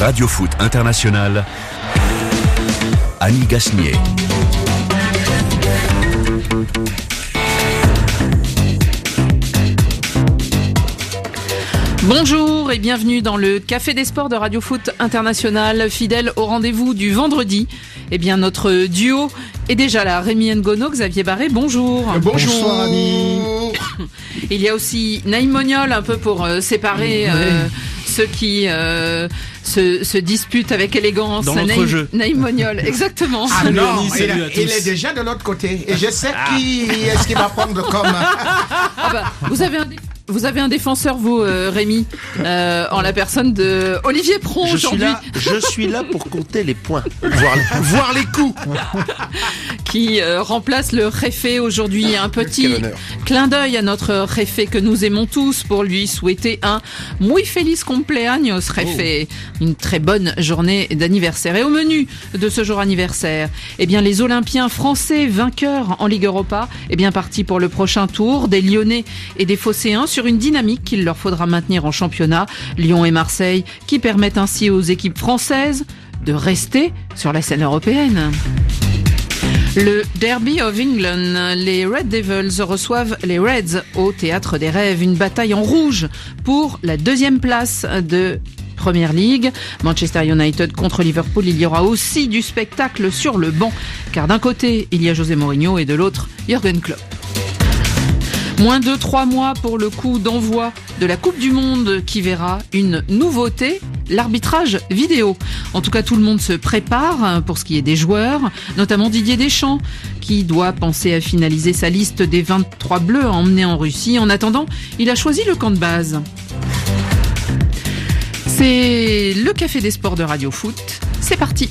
Radio Foot International, Annie Gasnier. Bonjour et bienvenue dans le Café des Sports de Radio Foot International, fidèle au rendez-vous du vendredi. Eh bien, notre duo est déjà là. Rémi Ngono, Xavier Barré, bonjour. Bonjour, Annie. Il y a aussi Naïm Moniol, un peu pour séparer ceux qui se disputent avec élégance. Dans notre jeu. Naïm Moniol, exactement. Ah Salut non, Annie, salut à tous. il est déjà de l'autre côté. Et je sais qui est-ce qui va prendre comme... Ah bah, vous avez un défenseur, vous, Rémi, en la personne de Olivier Pron aujourd'hui. Je suis là pour compter les points, voir les coups. Qui remplace le réfé aujourd'hui. Un petit clin d'œil à notre réfé que nous aimons tous pour lui souhaiter un muy feliz cumpleaños, réfé. Une très bonne journée d'anniversaire. Et au menu de ce jour anniversaire, eh bien, les Olympiens français vainqueurs en Ligue Europa, eh bien, partis pour le prochain tour, des Lyonnais et des Phocéens sur une dynamique qu'il leur faudra maintenir en championnat. Lyon et Marseille qui permettent ainsi aux équipes françaises de rester sur la scène européenne. Le Derby of England, les Red Devils reçoivent les Reds au Théâtre des Rêves. Une bataille en rouge pour la deuxième place de Premier League. Manchester United contre Liverpool, il y aura aussi du spectacle sur le banc. Car d'un côté, il y a José Mourinho et de l'autre, Jürgen Klopp. Moins de 3 mois pour le coup d'envoi de la Coupe du Monde qui verra une nouveauté, l'arbitrage vidéo. En tout cas, tout le monde se prépare pour ce qui est des joueurs, notamment Didier Deschamps, qui doit penser à finaliser sa liste des 23 bleus à emmener en Russie. En attendant, il a choisi le camp de base. C'est le Café des Sports de Radio Foot. C'est parti.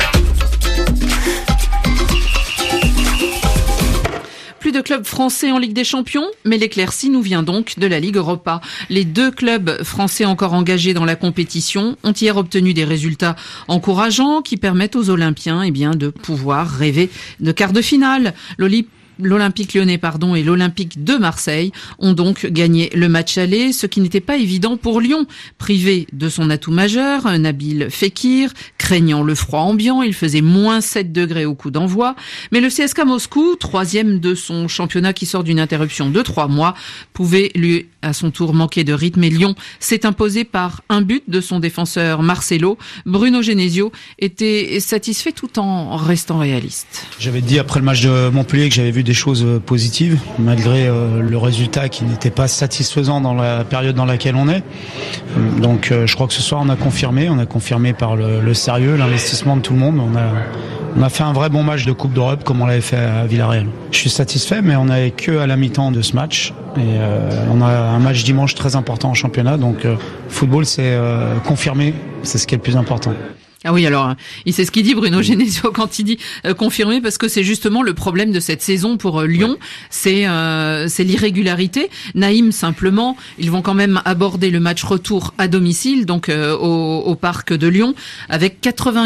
Plus de clubs français en Ligue des Champions, mais l'éclaircie nous vient donc de la Ligue Europa. Les 2 clubs français encore engagés dans la compétition ont hier obtenu des résultats encourageants qui permettent aux Olympiens de pouvoir rêver de quart de finale. L'Olympique Lyonnais et l'Olympique de Marseille ont donc gagné le match aller, ce qui n'était pas évident pour Lyon. Privé de son atout majeur, Nabil Fekir, craignant le froid ambiant, il faisait moins 7 degrés au coup d'envoi. Mais le CSKA Moscou, 3e de son championnat qui sort d'une interruption de 3 mois, pouvait lui à son tour manquer de rythme et Lyon s'est imposé par un but de son défenseur Marcelo. Bruno Genesio était satisfait tout en restant réaliste. J'avais dit après le match de Montpellier que j'avais vu des choses positives malgré le résultat qui n'était pas satisfaisant dans la période dans laquelle on est. Donc je crois que ce soir on a confirmé par le sérieux, l'investissement de tout le monde. On a fait un vrai bon match de Coupe d'Europe comme on l'avait fait à Villarreal. Je suis satisfait, mais on n'est que à la mi-temps de ce match et on a un match dimanche très important en championnat. Donc football c'est confirmé, c'est ce qui est le plus important. Ah oui, alors, il sait ce qu'il dit, Bruno Genesio, quand il dit confirmé, parce que c'est justement le problème de cette saison pour Lyon, c'est l'irrégularité. Naïm, simplement, ils vont quand même aborder le match retour à domicile, donc au parc de Lyon, avec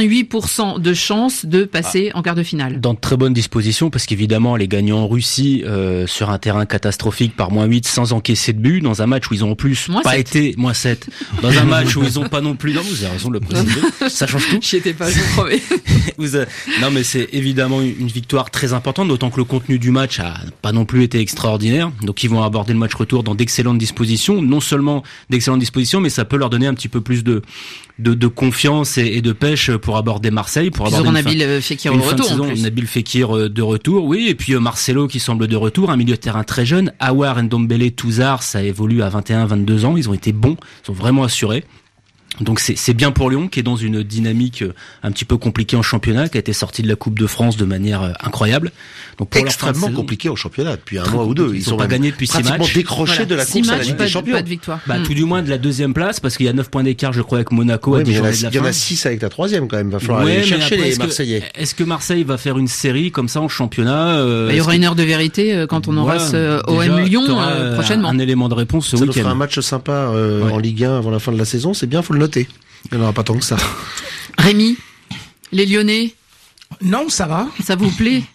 88% de chances de passer en quart de finale. Dans de très bonnes dispositions, parce qu'évidemment, les gagnants en Russie, sur un terrain catastrophique par -8, sans encaisser de but, dans un match où ils ont en plus été -7, dans un match où ils ont pas non plus, non, vous avez raison de le préciser, ça change tout. J'y étais pas, je vous promets. Non, mais c'est évidemment une victoire très importante, d'autant que le contenu du match a pas non plus été extraordinaire. Donc ils vont aborder le match retour dans d'excellentes dispositions, non seulement d'excellentes dispositions, mais ça peut leur donner un petit peu plus de confiance et de pêche pour aborder Marseille, pour aborder Nabil Fekir au retour. Nabil Fekir de retour, oui, et puis Marcelo qui semble de retour, un milieu de terrain très jeune, Aouar, Ndombele, Touzard, ça évolue à 21-22 ans, ils ont été bons, ils ont vraiment assuré. Donc c'est bien pour Lyon qui est dans une dynamique un petit peu compliquée en championnat, qui a été sorti de la Coupe de France de manière incroyable. Donc pour extrêmement compliqué en championnat depuis un mois ou deux. Ils ont pas gagné depuis 6 matchs. Pratiquement décroché de la course à la Ligue des Champions. Pas de victoire. Tout du moins de la 2e place, parce qu'il y a 9 points d'écart, je crois, avec Monaco à 10 journées de la fin. Il y en a 6 avec la 3e quand même. Va falloir aller chercher les Marseillais. Est-ce que Marseille va faire une série comme ça en championnat? Il y aura une heure de vérité quand on aura ce OM Lyon prochainement. Un élément de réponse ce week-end. Ça nous fera un match sympa en Ligue 1 avant la fin de la saison. C'est bien, faut le noter. Il n'y en aura pas tant que ça. Rémi, les Lyonnais, Non, ça va. ça vous plaît?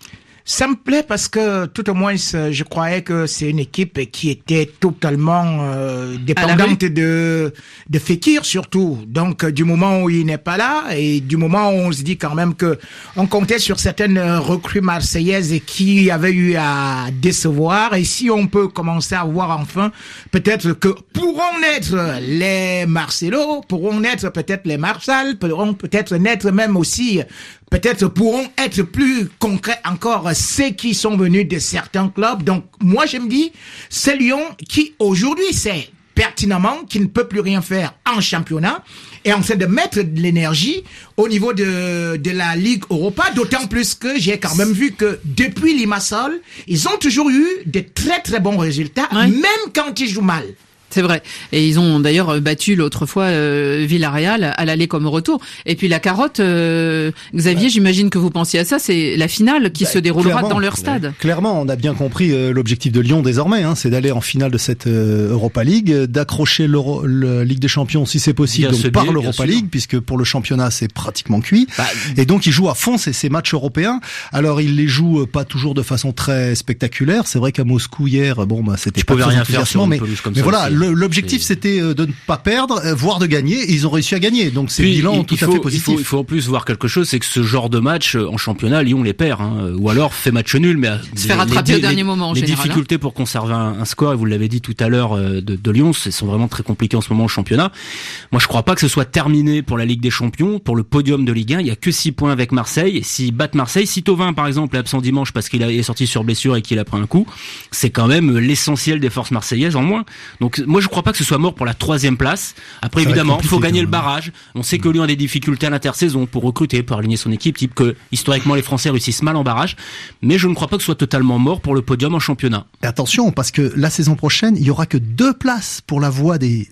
Ça me plaît parce que tout au moins je croyais que c'est une équipe qui était totalement dépendante de Fekir surtout. Donc du moment où il n'est pas là et du moment où on se dit quand même que on comptait sur certaines recrues marseillaises qui avaient eu à décevoir, et si on peut commencer à voir enfin peut-être que pourront naître les Marcelo, pourront naître peut-être les Marsal, pourront peut-être naître même aussi peut-être pourront être plus concrets encore ceux qui sont venus de certains clubs. Donc, moi, je me dis, c'est Lyon qui, aujourd'hui, sait pertinemment qu'il ne peut plus rien faire en championnat et en train de mettre de l'énergie au niveau de la Ligue Europa, d'autant plus que j'ai quand même vu que depuis Limassol, ils ont toujours eu de très très bons résultats, même quand ils jouent mal. C'est vrai. Et ils ont d'ailleurs battu l'autre fois Villarreal à l'aller comme au retour. Et puis la carotte, Xavier, j'imagine que vous pensiez à ça, c'est la finale qui se déroulera dans leur stade. Clairement, on a bien compris l'objectif de Lyon désormais, c'est d'aller en finale de cette Europa League, d'accrocher la Ligue des Champions si c'est possible, donc par l'Europa League, puisque pour le championnat c'est pratiquement cuit. Et donc ils jouent à fond ces matchs européens. Alors ils les jouent pas toujours de façon très spectaculaire. C'est vrai qu'à Moscou hier, c'était pas très enthousiasmant, mais voilà. L'objectif c'était de ne pas perdre, voire de gagner, et ils ont réussi à gagner. Donc c'est bilan tout à fait positif. Il faut en plus voir quelque chose, c'est que ce genre de match en championnat, Lyon les perd, ou alors fait match nul, mais se fait rattraper au dernier moment. En les général, difficultés pour conserver un score, et vous l'avez dit tout à l'heure, de Lyon, sont vraiment très compliquées en ce moment au championnat. Moi, je crois pas que ce soit terminé pour la Ligue des Champions, pour le podium de Ligue 1. Il y a que 6 points avec Marseille. Et s'ils battent Marseille, si Thauvin par exemple est absent dimanche parce qu'il est sorti sur blessure et qu'il a pris un coup, c'est quand même l'essentiel des forces marseillaises en moins. Donc moi, je crois pas que ce soit mort pour la 3e place. Après, évidemment, il faut gagner le barrage. On sait que Lyon a des difficultés à l'intersaison pour recruter, pour aligner son équipe, type que historiquement les Français réussissent mal en barrage. Mais je ne crois pas que ce soit totalement mort pour le podium en championnat. Et attention, parce que la saison prochaine, il y aura que 2 places pour la voie des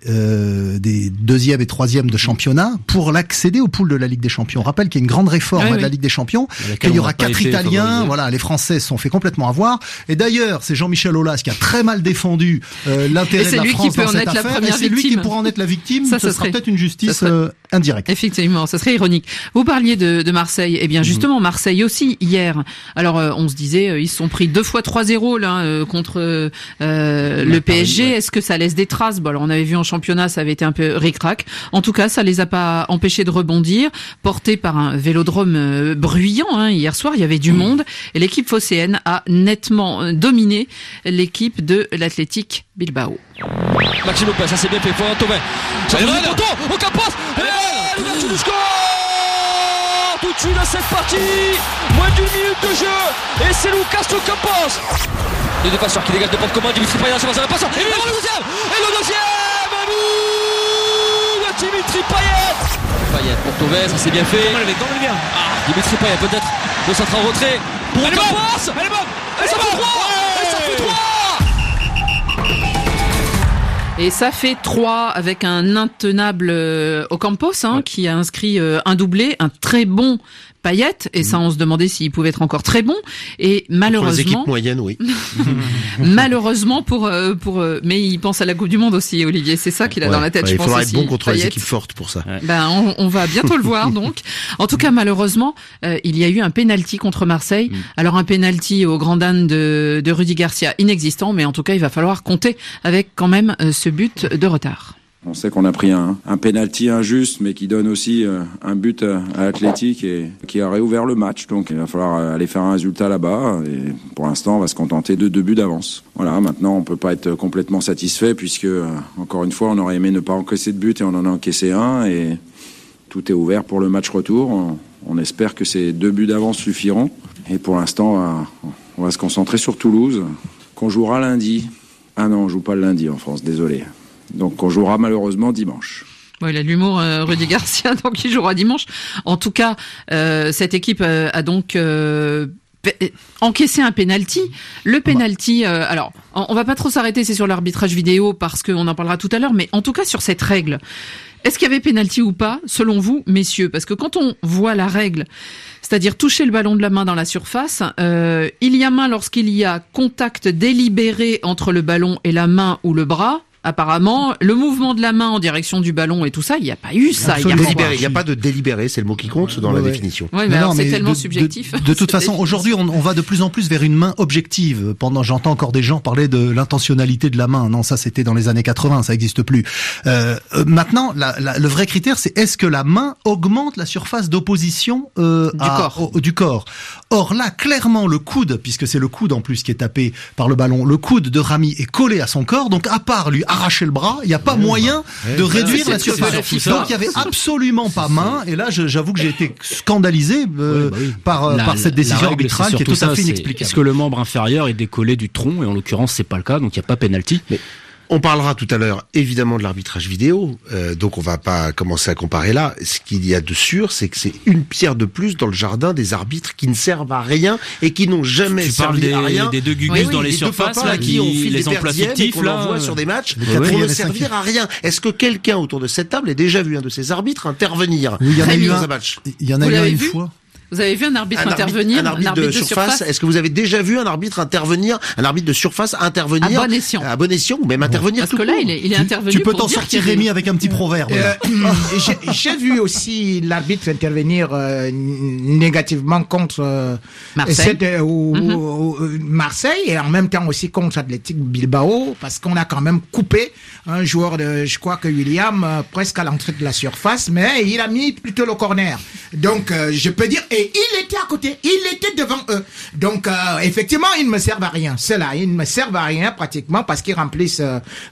2e et 3e de championnat pour l'accéder au pool de la Ligue des Champions. On rappelle qu'il y a une grande réforme de la Ligue des Champions, qu'il y aura 4 Italiens. Voilà, les Français se sont fait complètement avoir. Et d'ailleurs, c'est Jean-Michel Aulas qui a très mal défendu l'intérêt de la France dans cette affaire. Et c'est lui qui pourra en être la victime. Ça sera peut-être une justice indirecte. Effectivement, ça serait ironique. Vous parliez de Marseille. Eh bien, justement, Marseille aussi, hier. Alors, on se disait, ils se sont pris 2 fois 3-0 là, contre le PSG. Est-ce que ça laisse des traces? Bon, alors, on avait vu en championnat, ça avait été un peu ric-rac. En tout cas, ça les a pas empêchés de rebondir. Porté par un vélodrome bruyant, hier soir, il y avait du monde. Et l'équipe phocéenne a nettement dominé l'équipe de l'Athletic Bilbao. Maxime Lopez, ça c'est bien fait, pour Thauvin. Ça fait le poteau, au Campos, l'ouverture du score. Tout de suite à cette partie, moins d'1 minute de jeu, et c'est Lucas Campos. Les défenseurs qui dégagent de porte commande, Dimitri Payet, c'est la passe, et le deuxième, Dimitri Payet. Payet pour Thauvin, ça c'est bien fait. Dimitri Payet peut-être le centre en retrait pour Campos. Elle est bonne, et ça fait 3, et ça fait 3. Et ça fait 3 avec un intenable Ocampos qui a inscrit un doublé, un très bon Payet, et ça on se demandait s'il pouvait être encore très bon, et malheureusement pour les équipes moyennes, oui. Malheureusement pour mais il pense à la Coupe du Monde aussi, Olivier, c'est ça qu'il a dans la tête, je pense. Il faudra aussi, être bon contre Payet. les équipes fortes pour ça. On va bientôt le voir donc. En tout cas, malheureusement, il y a eu un penalty contre Marseille. Alors un penalty au grand âne de Rudy Garcia inexistant, mais en tout cas, il va falloir compter avec quand même ce but de retard. On sait qu'on a pris un penalty injuste, mais qui donne aussi un but à Athletic et qui a réouvert le match. Donc il va falloir aller faire un résultat là-bas. Et pour l'instant, on va se contenter de 2 buts d'avance. Voilà, maintenant on peut pas être complètement satisfait puisque, encore une fois, on aurait aimé ne pas encaisser de but et on en a encaissé un. Et tout est ouvert pour le match retour. On espère que ces 2 buts d'avance suffiront. Et pour l'instant, on va se concentrer sur Toulouse, qu'on jouera lundi. Ah non, on joue pas le lundi en France, désolé. Donc on jouera malheureusement dimanche. Bon, il a de l'humour, Rudy Garcia, donc il jouera dimanche. En tout cas, cette équipe a donc encaissé un penalty. Le penalty, alors on va pas trop s'arrêter, c'est sur l'arbitrage vidéo parce qu'on en parlera tout à l'heure, mais en tout cas sur cette règle. Est-ce qu'il y avait penalty ou pas, selon vous, messieurs? Parce que quand on voit la règle, c'est-à-dire toucher le ballon de la main dans la surface, il y a main lorsqu'il y a contact délibéré entre le ballon et la main ou le bras, apparemment, le mouvement de la main en direction du ballon et tout ça, il n'y a pas eu ça. Il n'y a pas de délibéré, c'est le mot qui compte dans la définition. Oui, mais alors, c'est tellement subjectif. De toute façon, aujourd'hui, on va de plus en plus vers une main objective. J'entends encore des gens parler de l'intentionnalité de la main. Non, ça c'était dans les années 80, ça n'existe plus. Maintenant, le vrai critère, c'est est-ce que la main augmente la surface d'opposition du corps. Or là, clairement, le coude, puisque c'est le coude en plus qui est tapé par le ballon, le coude de Rami est collé à son corps, donc à part lui arracher le bras, il n'y a pas moyen de réduire la surface. Donc il n'y avait absolument pas main, et là j'avoue que j'ai été scandalisé par cette décision arbitrale qui est tout à fait inexplicable. Est-ce que le membre inférieur est décollé du tronc, et en l'occurrence c'est pas le cas, donc il n'y a pas pénalty. On parlera tout à l'heure évidemment de l'arbitrage vidéo, donc on va pas commencer à comparer là. Ce qu'il y a de sûr, c'est que c'est une pierre de plus dans le jardin des arbitres qui ne servent à rien et qui n'ont jamais servi à rien. Des deux gugus dans les surfaces là, qui ont les emplois fictifs qu'on envoie sur des matchs pour ne servir à rien. Est-ce que quelqu'un autour de cette table a déjà vu un de ces arbitres intervenir dans un match? Il y en a eu une fois. Vous avez vu un arbitre intervenir? Un arbitre de surface. Est-ce que vous avez déjà vu un arbitre de surface intervenir? À bon escient, ou même intervenir tout court. Parce que là, il est intervenu. Tu peux t'en sortir, Rémi, avec un petit proverbe. J'ai vu aussi l'arbitre intervenir négativement contre Marseille et en même temps aussi contre Athletic Bilbao, parce qu'on a quand même coupé un joueur je crois que William, presque à l'entrée de la surface, mais il a mis plutôt le corner. Donc, je peux dire, et il était à côté, il était devant eux. Donc, effectivement, ils ne me servent à rien. Ceux-là, ils ne me servent à rien pratiquement parce qu'ils remplissent,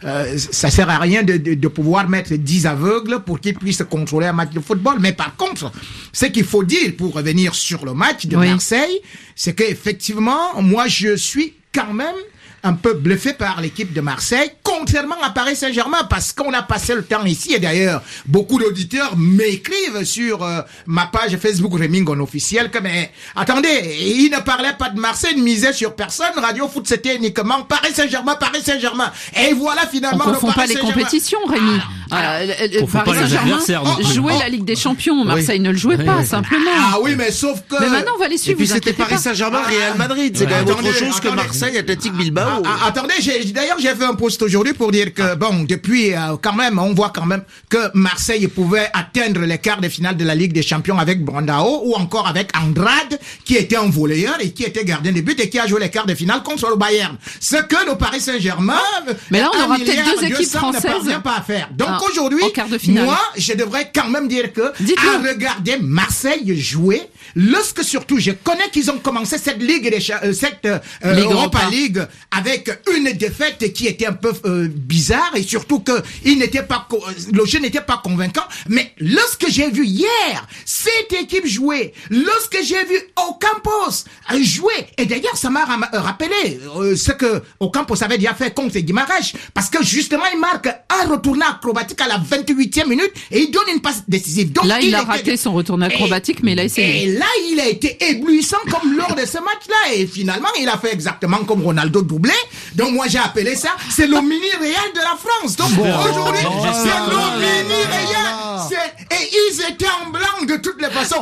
ça sert à rien de pouvoir mettre 10 aveugles pour qu'ils puissent contrôler un match de football. Mais par contre, ce qu'il faut dire pour revenir sur le match de Marseille, c'est qu'effectivement, moi, je suis quand même un peu bluffé par l'équipe de Marseille, contrairement à Paris Saint-Germain, parce qu'on a passé le temps ici, et d'ailleurs, beaucoup d'auditeurs m'écrivent sur ma page Facebook Rémi Ngono officielle que, mais, attendez, ils ne parlaient pas de Marseille, ils ne misaient sur personne, Radio Foot c'était uniquement Paris Saint-Germain, et voilà finalement on confond pas les compétitions, Rémi. Paris Saint-Germain jouait la Ligue des Champions, Marseille ne le jouait pas, simplement. Ah oui, mais sauf que... Mais maintenant, on va les suivre. Et puis c'était Paris Saint-Germain, Real Madrid, c'est quand même autre chose que Marseille, Athletic Bilbao. Attendez, d'ailleurs j'ai fait un post aujourd'hui pour dire que bon, depuis quand même, on voit quand même que Marseille pouvait atteindre les quarts de finale de la Ligue des Champions avec Brandao ou encore avec Andrade qui était un volleyeur et qui était gardien de but et qui a joué les quarts de finale contre le Bayern. Ce que le Paris Saint-Germain, mais là on aura peut-être deux équipes françaises, ne parvient pas à faire. Donc aujourd'hui, moi je devrais quand même dire que à regarder Marseille jouer, lorsque surtout je connais qu'ils ont commencé cette Ligue cette Europa League avec une défaite qui était un peu bizarre et surtout que le jeu n'était pas convaincant. Mais lorsque j'ai vu hier cette équipe jouer, lorsque j'ai vu Ocampos jouer, et d'ailleurs ça m'a rappelé ce que Ocampos avait déjà fait contre Guimarães, parce que justement il marque un retourné acrobatique à la 28e minute et il donne une passe décisive. Donc, là il a raté son retourné acrobatique, mais il a essayé. Et là il a été éblouissant comme lors de ce match-là, et finalement il a fait exactement comme Ronaldo doublé. Donc moi j'ai appelé ça, c'est le mini-Real de la France. Donc aujourd'hui, c'est le mini-Real. Et ils étaient en blanc de toutes les façons.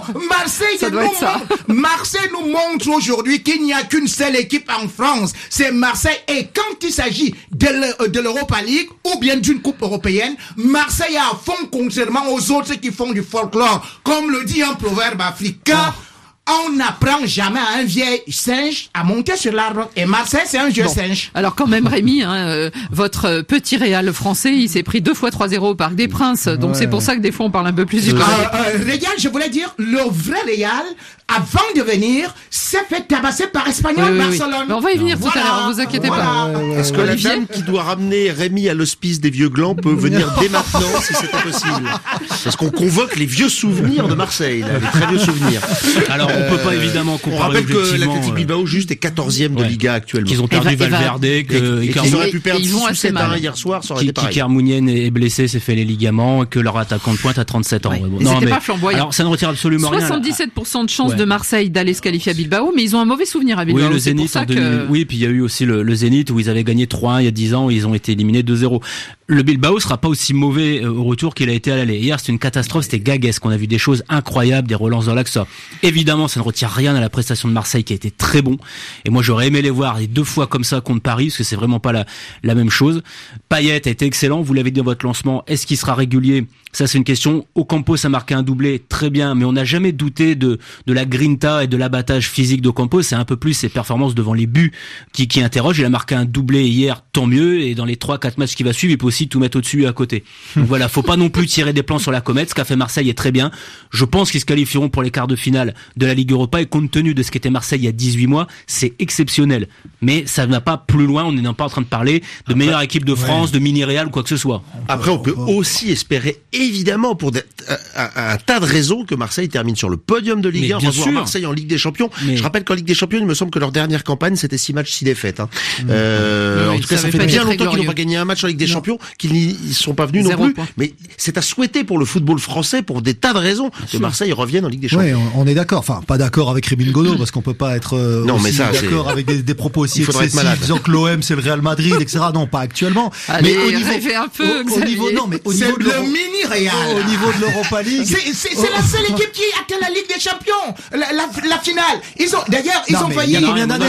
Marseille nous montre aujourd'hui qu'il n'y a qu'une seule équipe en France, c'est Marseille. Et quand il s'agit de l'Europa League ou bien d'une coupe européenne, Marseille est à fond contrairement aux autres qui font du folklore. Comme le dit un proverbe africain, on n'apprend jamais à un vieil singe à monter sur l'arbre. Et Marseille, c'est un vieux singe. Alors quand même, Rémi, votre petit Real français, il s'est pris 2 fois 3-0 au Parc des Princes. Donc c'est pour ça que des fois on parle un peu plus du Real, je voulais dire, le vrai Real, avant de venir, s'est fait tabasser par Espanyol Barcelone. Mais on va y venir tout à l'heure, vous inquiétez pas. Est-ce que la dame qui doit ramener Rémi à l'hospice des vieux glands peut venir dès maintenant, si c'est possible? Parce qu'on convoque les vieux souvenirs de Marseille, là, les très vieux souvenirs. Alors, on peut pas évidemment comparer. On rappelle que l'Athletic Bilbao juste est 14e de Liga actuellement. Qu'ils ont perdu Valverde, qu'ils auraient pu perdre 6-7-1 hier soir, ça aurait été pareil. Kike Mounienne est blessé, s'est fait les ligaments, que leur attaquant de pointe à 37 ans. C'était pas flamboyant. Alors, ça ne retire absolument rien. 77% de chance de Marseille d'aller se qualifier à Bilbao, mais ils ont un mauvais souvenir à Bilbao. Oui, le Zénith oui, puis il y a eu aussi le Zénith où ils avaient gagné 3-1 il y a 10 ans, ils ont été éliminés 2-0. Le Bilbao sera pas aussi mauvais au retour qu'il a été à l'aller. Hier, c'était une catastrophe, c'était gaguesque. On a vu des choses incroyables, des relances dans l'axe. Évidemment, ça ne retire rien à la prestation de Marseille qui a été très bon. Et moi, j'aurais aimé les voir les 2 fois comme ça contre Paris, parce que c'est vraiment pas la même chose. Payet a été excellent, vous l'avez dit dans votre lancement. Est-ce qu'il sera régulier? Ça, c'est une question. Ocampos a marqué un doublé, très bien, mais on n'a jamais douté de la grinta et de l'abattage physique d'Ocampos. C'est un peu plus ses performances devant les buts qui interrogent. Il a marqué un doublé hier, tant mieux, et dans les 3-4 matchs qui va suivre, il peut aussi tout mettre au-dessus et à côté. Donc voilà, faut pas non plus tirer des plans sur la comète. Ce qu'a fait Marseille est très bien. Je pense qu'ils se qualifieront pour les quarts de finale de la Ligue Europa, et compte tenu de ce qu'était Marseille il y a 18 mois, c'est exceptionnel. Mais ça va pas plus loin, on n'est pas en train de parler de meilleure équipe de France, de mini-Real ou quoi que ce soit. Après, on peut aussi espérer, évidemment, pour un tas de raisons, que Marseille termine sur le podium de Ligue 1. On va voir Marseille en Ligue des Champions. Je rappelle qu'en Ligue des Champions, il me semble que leur dernière campagne, c'était 6 matchs, 6 défaites. En tout cas, ça fait bien longtemps qu'ils n'ont pas gagné un match en Ligue des Champions, qu'ils n'y sont pas venus non plus. Mais c'est à souhaiter pour le football français, pour des tas de raisons, que Marseille revienne en Ligue des Champions. Oui, on est d'accord. Enfin, pas d'accord avec Rémi Ngono, parce qu'on peut pas être d'accord avec des propos aussi excessifs, disant que l'OM c'est le Real Madrid, etc. Non, pas actuellement. Allez, mais au niveau de le mini-Real. Au niveau de l'Europa League. C'est la seule équipe qui atteint la Ligue des Champions. La finale. Ils ont failli.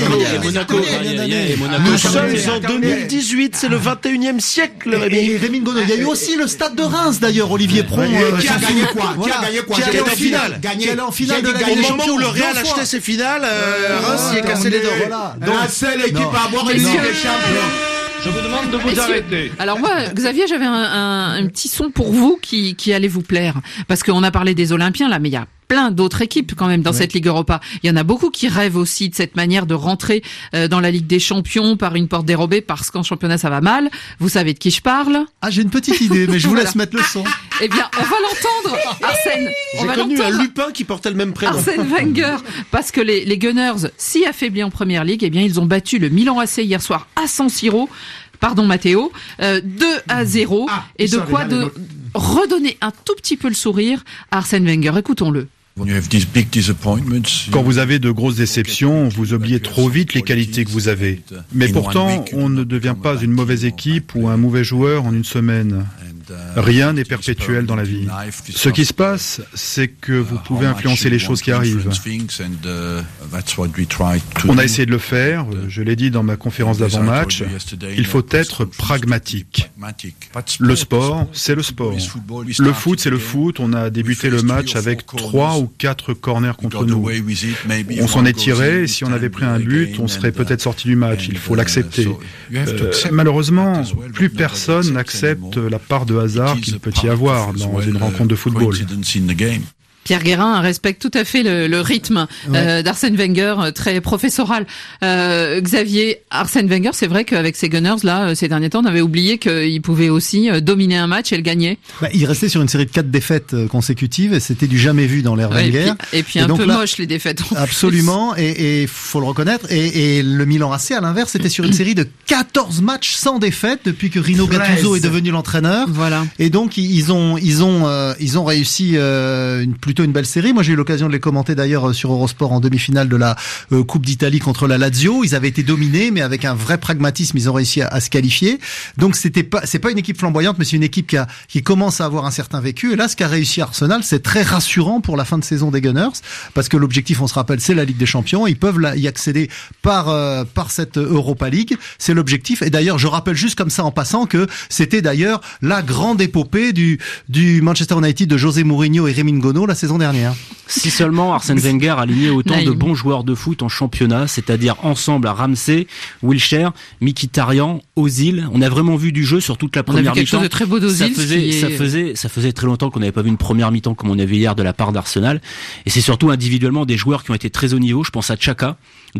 Nous sommes en 2018, c'est le 21e siècle, Rémi. Rémi Ngono, il y a eu aussi le Stade de Reims d'ailleurs, Olivier Pron. Qui a gagné quoi? Qui a allé en finale de la Ligue des Champions. Au moment où le Real achetait ses finales, Reims y est cassé les dents. La seule équipe à avoir une Ligue des Champions. Je vous demande de vous arrêter. Alors moi, Xavier, j'avais un petit son pour vous qui allait vous plaire. Parce qu'on a parlé des Olympiens là, mais il y a plein d'autres équipes quand même dans cette Ligue Europa. Il y en a beaucoup qui rêvent aussi de cette manière de rentrer dans la Ligue des Champions par une porte dérobée, parce qu'en championnat ça va mal. Vous savez de qui je parle? Ah, j'ai une petite idée, mais je vous laisse mettre le son. Eh bien, on va l'entendre, Arsène. J'ai connu un Lupin qui portait le même prénom. Arsène Wenger, parce que les Gunners, si affaiblis en première ligue, eh bien ils ont battu le Milan AC hier soir à San Siro. Pardon Mathéo, 2-0, et de quoi de redonner un tout petit peu le sourire à Arsène Wenger. Écoutons-le. Quand vous avez de grosses déceptions, vous oubliez trop vite les qualités que vous avez. Mais pourtant, on ne devient pas une mauvaise équipe ou un mauvais joueur en une semaine. Rien n'est perpétuel dans la vie. Ce qui se passe, c'est que vous pouvez influencer les choses qui arrivent. On a essayé de le faire, je l'ai dit dans ma conférence d'avant-match, il faut être pragmatique. Le sport, c'est le sport. Le foot, c'est le foot. On a débuté le match avec 3 ou 4 corners contre nous. On s'en est tiré, et si on avait pris un but, on serait peut-être sorti du match. Il faut l'accepter. Malheureusement, plus personne n'accepte la part de hasard qu'il peut y avoir dans une rencontre de football. Pierre Guérin respecte tout à fait le rythme d'Arsène Wenger, très professoral. Xavier, Arsène Wenger, c'est vrai qu'avec ces Gunners là, ces derniers temps, on avait oublié qu'il pouvait aussi dominer un match et le gagner. Il restait sur une série de 4 défaites consécutives, et c'était du jamais vu dans l'ère Wenger. Et puis un peu moche les défaites. Absolument, et faut le reconnaître. Et le Milan AC, à l'inverse, c'était sur une série de 14 matchs sans défaite depuis que Rino Gattuso est devenu l'entraîneur. Voilà. Et donc ils ont réussi plutôt une belle série. Moi, j'ai eu l'occasion de les commenter d'ailleurs sur Eurosport en demi-finale de la Coupe d'Italie contre la Lazio. Ils avaient été dominés, mais avec un vrai pragmatisme, ils ont réussi à se qualifier. Donc c'est pas une équipe flamboyante, mais c'est une équipe qui commence à avoir un certain vécu. Et là, ce qu'a réussi Arsenal, c'est très rassurant pour la fin de saison des Gunners, parce que l'objectif, on se rappelle, c'est la Ligue des Champions. Ils peuvent y accéder par cette Europa League. C'est l'objectif. Et d'ailleurs, je rappelle juste comme ça en passant que c'était d'ailleurs la grande épopée du Manchester United de José Mourinho et Rémi Ngono la saison dernière. Si seulement Arsène Wenger alignait autant de bons joueurs de foot en championnat, c'est-à-dire ensemble à Ramsey, Wilshere, Mkhitaryan, Ozil. On a vraiment vu du jeu sur toute la première mi-temps. On a vu quelque chose de très beau d'Ozil. Ça faisait très longtemps qu'on n'avait pas vu une première mi-temps comme on a vu hier de la part d'Arsenal. Et c'est surtout individuellement des joueurs qui ont été très haut niveau. Je pense à Xhaka,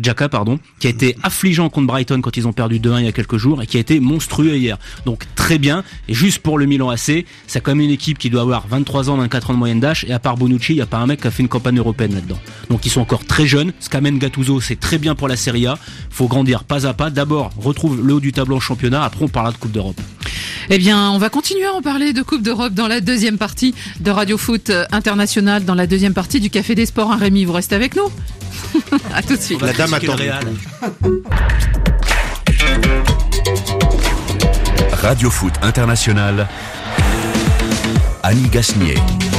qui a été affligeant contre Brighton quand ils ont perdu 2-1 il y a quelques jours, et qui a été monstrueux hier. Donc très bien. Et juste pour le Milan AC, c'est quand même une équipe qui doit avoir 23 ans, 24 ans de moyenne d'âge, et à part Bonucci, il n'y a pas un mec qui a fait une campagne européenne là-dedans. Donc ils sont encore très jeunes. Ce qu'amène Gattuso, c'est très bien pour la Serie A. Faut grandir pas à pas. D'abord, retrouve le haut du tableau en championnat, après on parlera de Coupe d'Europe. Eh bien, on va continuer à en parler de Coupe d'Europe dans la deuxième partie de Radio Foot International, dans la deuxième partie du Café des Sports. Rémi, vous restez avec nous? À tout de suite. La dame attend. Radio Foot International, Annie Gasnier.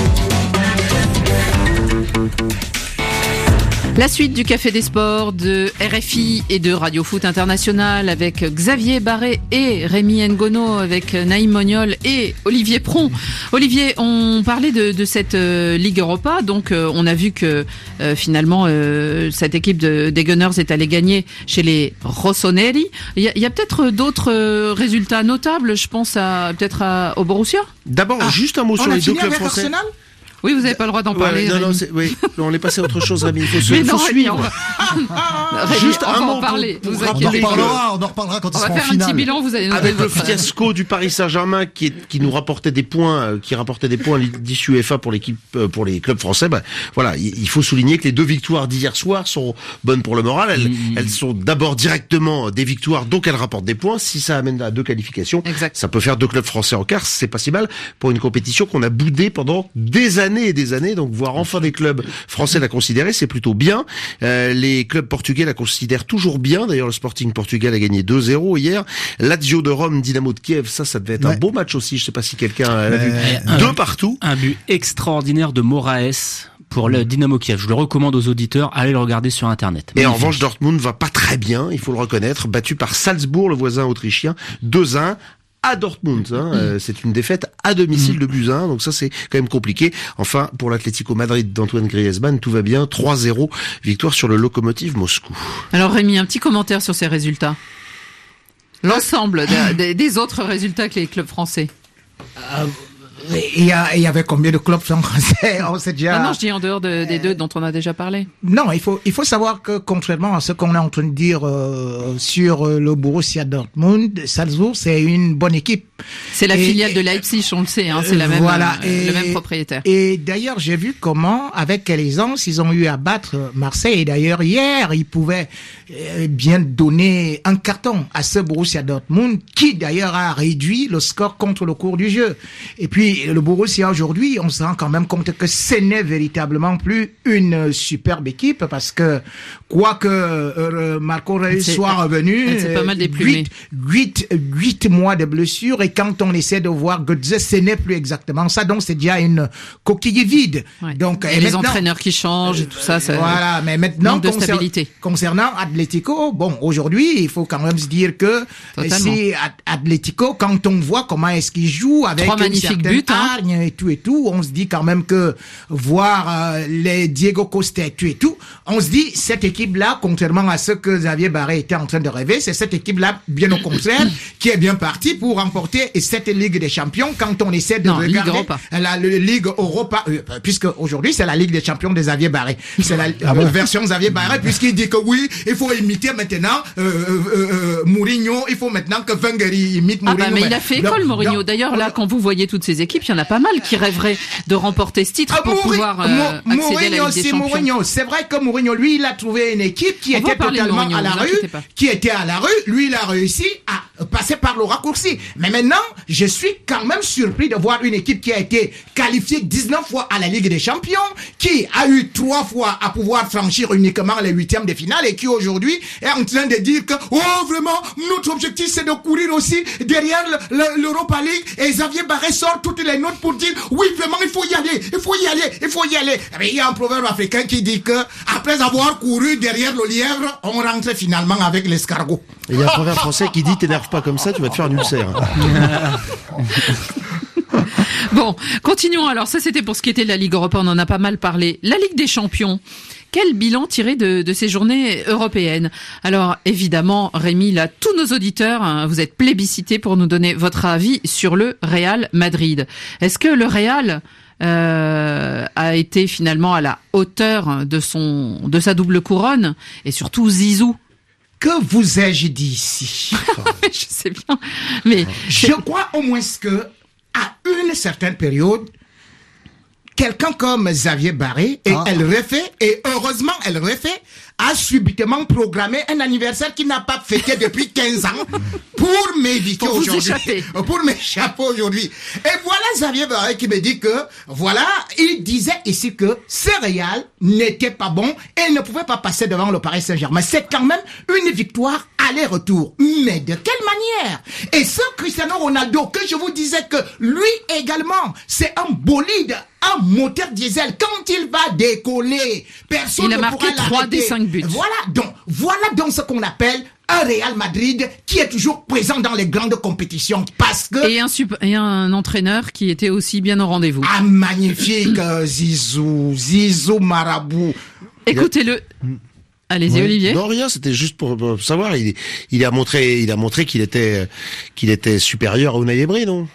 La suite du Café des Sports de RFI et de Radio Foot International avec Xavier Barré et Rémi Ngono, avec Naïm Moniol et Olivier Pron. Olivier, on parlait de cette Ligue Europa, donc on a vu que finalement cette équipe des Gunners est allée gagner chez les Rossoneri. Il y a peut-être d'autres résultats notables, je pense au Borussia. D'abord, juste un mot sur les deux clubs français. Arsenal. Oui, vous n'avez pas le droit d'en parler. Oui, on est passé à autre chose, Rémi. Il faut suivre. Juste un mot. On en reparlera quand ils seront en finale. On va faire un petit bilan, vous allez nous avec le fiasco du Paris Saint-Germain qui nous rapportait des points, d'issue UEFA pour les clubs français. Voilà, il faut souligner que les 2 victoires d'hier soir sont bonnes pour le moral. Elles sont d'abord directement des victoires, donc elles rapportent des points. Si ça amène à 2 qualifications, ça peut faire 2 clubs français en quart. C'est pas si mal pour une compétition qu'on a boudée pendant des années et des années, donc voir enfin des clubs français la considérer, c'est plutôt bien. Les clubs portugais la considèrent toujours bien. D'ailleurs, le Sporting Portugal a gagné 2-0 hier. Lazio de Rome, Dynamo de Kiev, ça devait être un beau match aussi. Je sais pas si quelqu'un l'a vu. 2 partout. Un but extraordinaire de Moraes pour le Dynamo Kiev. Je le recommande aux auditeurs, allez le regarder sur Internet. Et en revanche, Dortmund va pas très bien, il faut le reconnaître, battu par Salzbourg, le voisin autrichien, 2-1. À Dortmund, c'est une défaite à domicile de buts 1, donc ça c'est quand même compliqué. Enfin, pour l'Atlético Madrid d'Antoine Griezmann, tout va bien, 3-0, victoire sur le Lokomotiv Moscou. Alors Rémi, un petit commentaire sur ces résultats. L'ensemble des autres résultats que les clubs français. Il y avait combien de clubs français? On sait déjà. Non, je dis en dehors des 2 dont on a déjà parlé. Non, il faut savoir que contrairement à ce qu'on est en train de dire sur le Borussia Dortmund, Salzbourg, c'est une bonne équipe. C'est la filiale de Leipzig, on le sait, c'est la même, le même propriétaire. Et d'ailleurs, j'ai vu comment, avec quelle aisance, ils ont eu à battre Marseille. Et d'ailleurs, hier, ils pouvaient bien donner un carton à ce Borussia Dortmund, qui d'ailleurs a réduit le score contre le cours du jeu. Et puis, le Borussia aujourd'hui, on se rend quand même compte que ce n'est véritablement plus une superbe équipe, parce que quoique Marco Reus soit revenu, c'est pas mal déplumé. 8 mois de blessure, et quand on essaie de voir Götze, ce n'est plus exactement ça, donc c'est déjà une coquille vide. Ouais. Donc, et les entraîneurs qui changent et tout ça, voilà, mais maintenant, manque de stabilité. Concernant Atlético, bon, aujourd'hui, il faut quand même se dire que si Atlético, quand on voit comment est-ce qu'il joue avec 3 magnifiques buts, hargne et tout, on se dit quand même que voir les Diego Costa et tout, on se dit cette équipe-là, contrairement à ce que Xavier Barré était en train de rêver, c'est cette équipe-là, bien au contraire, qui est bien partie pour remporter cette Ligue des Champions. Quand on essaie de regarder la Ligue Europa, puisque aujourd'hui c'est la Ligue des Champions de Xavier Barré, c'est la version Xavier Barré, puisqu'il dit que oui, il faut imiter maintenant Mourinho, il faut maintenant que Wenger imite Mourinho. Mais il a fait école, Mourinho. D'ailleurs, là, quand vous voyez toutes ces équipes, il y en a pas mal qui rêveraient de remporter ce titre pour pouvoir accéder à la Ligue des Champions. Mourinho, c'est vrai que Mourinho, lui, il a trouvé une équipe qui était totalement à la rue, lui, il a réussi à passer par le raccourci. Mais maintenant, je suis quand même surpris de voir une équipe qui a été qualifiée 19 fois à la Ligue des Champions, qui a eu 3 fois à pouvoir franchir uniquement les 8e de finale, et qui aujourd'hui est en train de dire que, vraiment, notre objectif c'est de courir aussi derrière l'Europa League, et Xavier Barré sort toutes les notes pour dire, oui, vraiment, il faut y aller. Mais il y a un proverbe africain qui dit que, après avoir couru derrière le lièvre, on rentre finalement avec l'escargot. Et il y a un proverbe français qui dit, t'énerve pas comme ça, tu vas te faire un ulcère. Bon, continuons alors. Ça, c'était pour ce qui était de la Ligue Europa. On en a pas mal parlé. La Ligue des Champions. Quel bilan tiré de ces journées européennes? Alors, évidemment, Rémi, là, tous nos auditeurs, vous êtes plébiscités pour nous donner votre avis sur le Real Madrid. Est-ce que le Real a été finalement à la hauteur de sa double couronne? Et surtout, Zizou. Que vous ai-je dit ici? Je sais bien, mais je crois au moins que à une certaine période, quelqu'un comme Xavier Barré, et elle refait, et heureusement elle refait, a subitement programmé un anniversaire qu'il n'a pas fêté depuis 15 ans pour m'éviter aujourd'hui. Pour m'échapper aujourd'hui. Et voilà Xavier Barré qui me dit que, voilà, il disait ici que ce Real n'était pas bon et ne pouvait pas passer devant le Paris Saint-Germain. C'est quand même une victoire aller-retour. Mais de quelle manière? Et ce Cristiano Ronaldo que je vous disais que lui également, c'est un bolide, un moteur diesel. Quand il va décoller, personne ne pourra l'arrêter. Il a marqué 3 des 5 buts. Voilà donc ce qu'on appelle un Real Madrid qui est toujours présent dans les grandes compétitions parce que... Et un entraîneur qui était aussi bien au rendez-vous. Ah, magnifique, Zizou Marabout. Écoutez-le. Allez-y, Olivier. Non, rien, c'était juste pour savoir. Il a montré qu'il était supérieur à Unai Emery, non?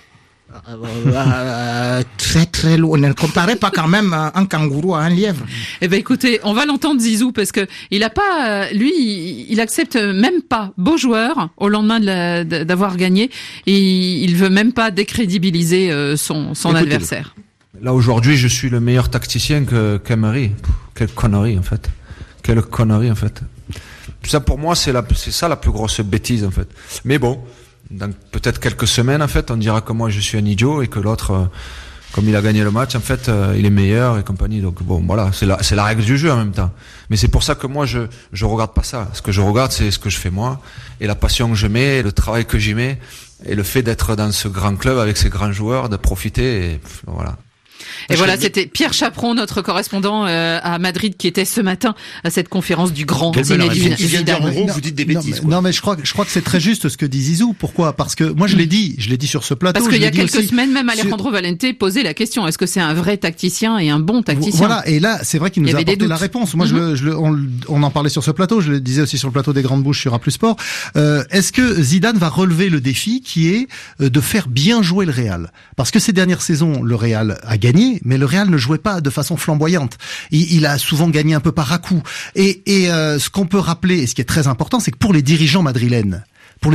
Très très loin. On ne comparait pas quand même un kangourou à un lièvre. Eh ben écoutez, on va l'entendre Zizou parce que il a pas, lui, il accepte même pas beau joueur au lendemain d'avoir gagné et il veut même pas décrédibiliser son adversaire. Là aujourd'hui, je suis le meilleur tacticien qu'Emery. Quelle connerie en fait. Quelle connerie en fait. Ça pour moi c'est ça la plus grosse bêtise en fait. Mais bon. Dans peut-être quelques semaines, en fait, on dira que moi je suis un idiot et que l'autre, comme il a gagné le match, en fait, il est meilleur et compagnie. Donc bon, voilà, c'est la règle du jeu en même temps. Mais c'est pour ça que moi je regarde pas ça. Ce que je regarde, c'est ce que je fais moi et la passion que je mets, le travail que j'y mets et le fait d'être dans ce grand club avec ces grands joueurs, de profiter. Et voilà. Et voilà, c'était Pierre Chaperon, notre correspondant à Madrid, qui était ce matin à cette conférence du grand Zinedine Zidane. En gros, vous dites des bêtises. Non, mais je crois que c'est très juste ce que dit Zizou. Pourquoi? Parce que moi je l'ai dit sur ce plateau. Parce qu'il y a quelques semaines, même Alejandro Valente posait la question, est-ce que c'est un vrai tacticien et un bon tacticien? Voilà, et là, c'est vrai qu'il nous a apporté la réponse. Moi, on en parlait sur ce plateau, je le disais aussi sur le plateau des Grandes Bouches sur A+ Sport. Est-ce que Zidane va relever le défi qui est de faire bien jouer le Real? Parce que ces dernières saisons, le Real a gagné, mais le Real ne jouait pas de façon flamboyante. Il a souvent gagné un peu par à-coup. Et ce qu'on peut rappeler, et ce qui est très important, c'est que pour les dirigeants madrilènes,